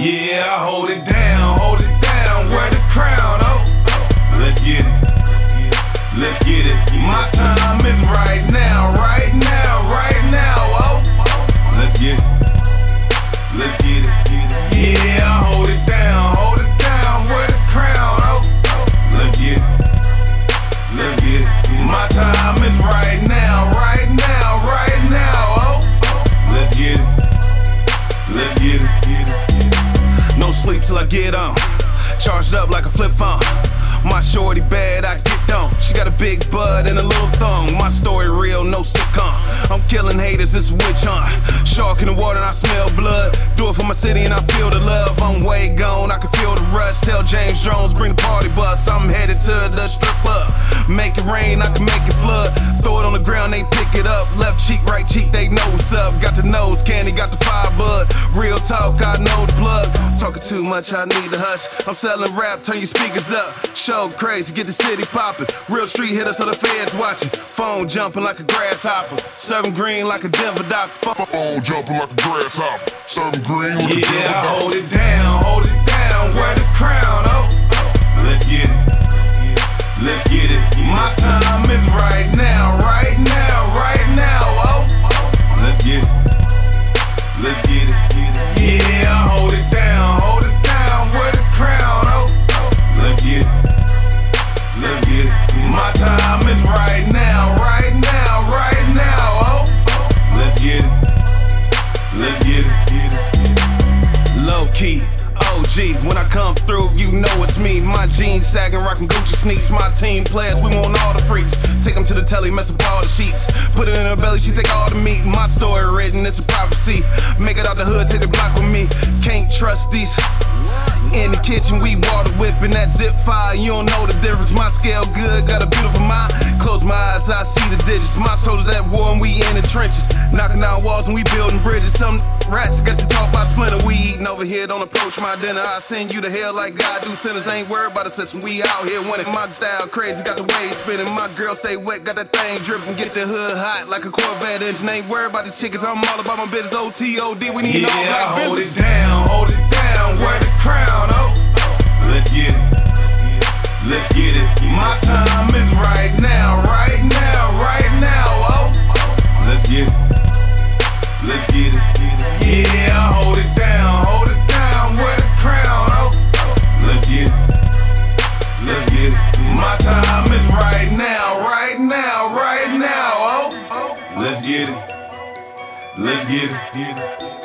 Yeah, I hold it down, wear the crown, oh. Let's get it, let's get it. My time is right now, oh. Let's get it, let's get it. Yeah, I hold it down, wear the crown, oh. Let's get it, let's get it. My time is right now, oh. Let's get it, let's get it. No sleep till I get on, charged up like a flip phone. My shorty bad, I get on. She got a big butt and a little thong. My story real, no sitcom. I'm killing haters, it's a witch hunt. Shark in the water and I smell blood. Do it for my city and I feel the love. I'm way gone, I can feel the rush. Tell James Jones, bring the party bus. I'm headed to the strip club. Make it rain, I can make it flood. Throw it on the ground, they pick it up. Left cheek, right cheek, they know what's up. Got the nose candy, got the fire bud. Real talk, I know the plug. Talking too much, I need a hush. I'm selling rap, turn your speakers up. Show crazy, get the city poppin'. Real street hitter, so the feds watching. Phone jumping like a grasshopper. Serving green like a Denver doctor. Phone jumping like a grasshopper. Serving green like a Denver doctor. Yeah, I hold it down, wear the crown, oh. Let's get it, let's get it. My time is right now, oh. Let's get it, let's get it. Yeah, I hold it down, wear the crown, oh. Let's get it, let's get it. My time is right now, oh. Let's get it, let's get it. Low key, OG, when I come through, you know it's me. My jeans sagging, rockin' Gucci sneaks. My team players, we want all the freaks. Take them to the telly, mess up all the sheets. Put it in her belly, she take all the meat. My story written, it's a prophecy. Make it out the hood, take the block with me. Can't trust these. In the kitchen, we water whipping that zip fire. You don't know the difference. My scale good, got a beautiful mind. Close my eyes, I see the digits. My soldiers at war and we in the trenches. Knocking down walls and we building bridges. Some rats got to talk about splinter. We eating over here, don't approach my dinner. I send you to hell like God do sinners. Ain't worried about the system, we out here winning. My style crazy, got the waves spinning. My girl stay wet, got that thing dripping. Get the hood hot like a Corvette engine. Ain't worried about the chickens, I'm all about my business. OTOD, we need all black business. Hold it down, wear the crown, oh. Let's get it, let's get it. My time is right now, oh. Let's get it, let's get it. Yeah, I hold it down, wear the crown, oh. Let's get it, let's get it. My time is right now, oh. Let's get it, let's get it.